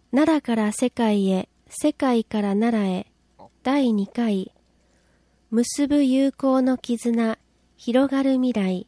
奈良から世界へ、世界から奈良へ、第2回、結ぶ友好の絆、広がる未来。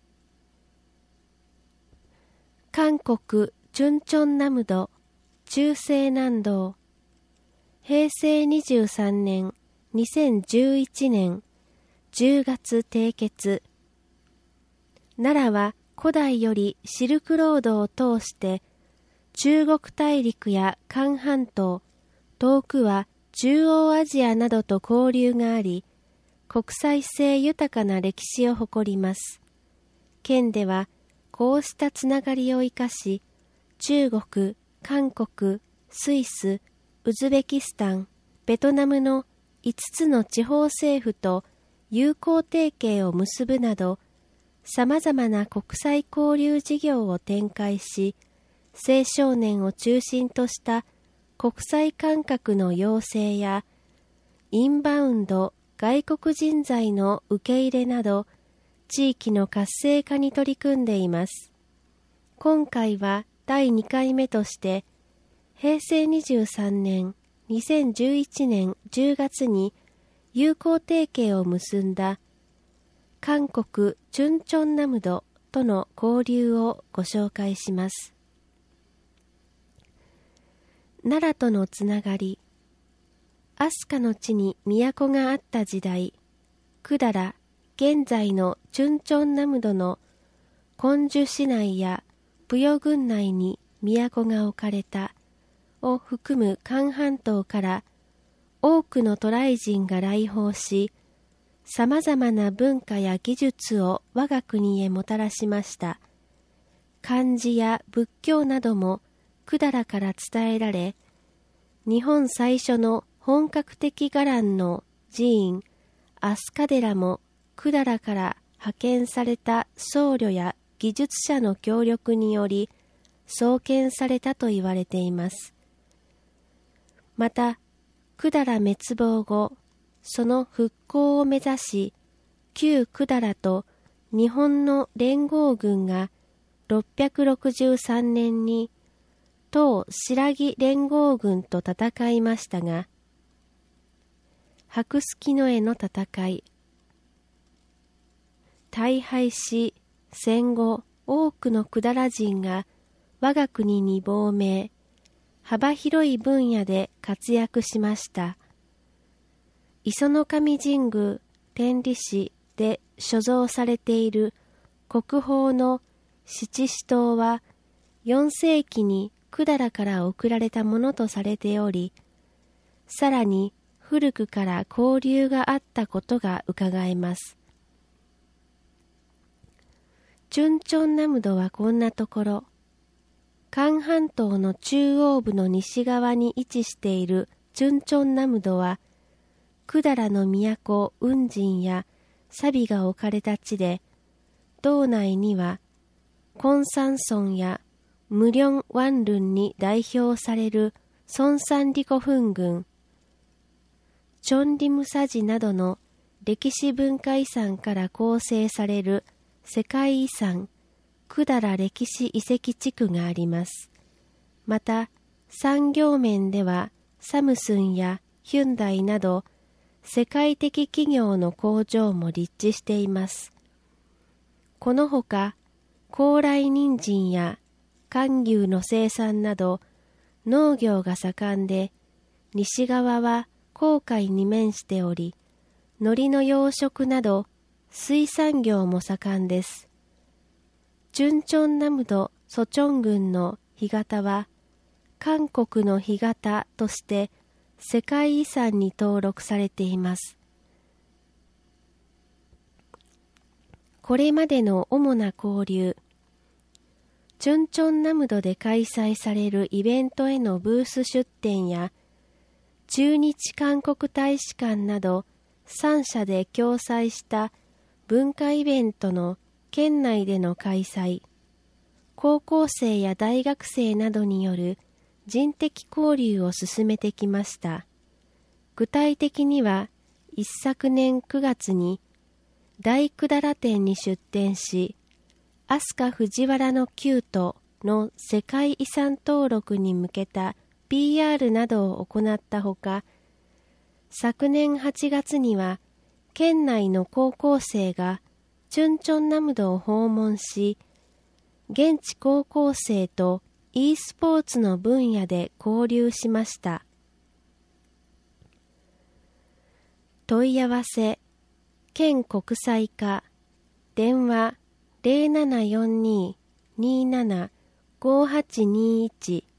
韓国チュンチョンナムド、中世南道、平成23年、2011年、10月締結。奈良は古代よりシルクロードを通して中国大陸や韓半島、遠くは中央アジアなどと交流があり、国際性豊かな歴史を誇ります。県ではこうしたつながりを生かし、中国、韓国、スイス、ウズベキスタン、ベトナムの5つの地方政府と友好提携を結ぶなど、さまざまな国際交流事業を展開し、青少年を中心とした国際感覚の養成や、インバウンド、外国人材の受け入れなど、地域の活性化に取り組んでいます。今回は第2回目として、平成23年、2011年10月に友好提携を結んだ韓国チュンチョンナムドとの交流をご紹介します。奈良とのつながり。飛鳥の地に都があった時代、百済、現在のチュンチョンナムドの昆樹市内や武陽郡内に都が置かれたを含む韓半島から多くの渡来人が来訪し、さまざまな文化や技術を我が国へもたらしました。漢字や仏教なども百済から伝えられ、日本最初の本格的伽藍の寺院、飛鳥寺も百済から派遣された僧侶や技術者の協力により創建されたと言われています。また、百済滅亡後、その復興を目指し、旧百済と日本の連合軍が663年に唐新羅連合軍と戦いましたが、白月の絵の戦い。大敗し、戦後多くの百済人が我が国に亡命、幅広い分野で活躍しました。磯の神神宮天理市で所蔵されている国宝の七支刀は4世紀に百済から送られたものとされており、さらに古くから交流があったことがうかがえます。チュンチョンナムドはこんなところ、韓半島の中央部の西側に位置しているチュンチョンナムドは、百済の都雲神や錆が置かれた地で、道内には根山村や無量湾郡に代表される孫山理古墳群、チョンリムサジなどの歴史文化遺産から構成される世界遺産百済歴史遺跡地区があります。また、産業面ではサムスンやヒュンダイなど世界的企業の工場も立地しています。このほか、高麗人参や韓牛の生産など農業が盛んで、西側は黄海に面しており、海苔の養殖など水産業も盛んです。チュンチョンナムドソチョン郡の干潟は、韓国の干潟として世界遺産に登録されています。これまでの主な交流。チュンチョンナムドで開催されるイベントへのブース出展や、駐日韓国大使館など3社で共催した文化イベントの県内での開催、高校生や大学生などによる人的交流を進めてきました。具体的には、一昨年9月に大百済展に出展し、飛鳥藤原の宮都の世界遺産登録に向けた PR などを行ったほか、昨年8月には県内の高校生がチュンチョンナムドを訪問し、現地高校生と e スポーツの分野で交流しました。問い合わせ、県国際課、電話 0742-27-5821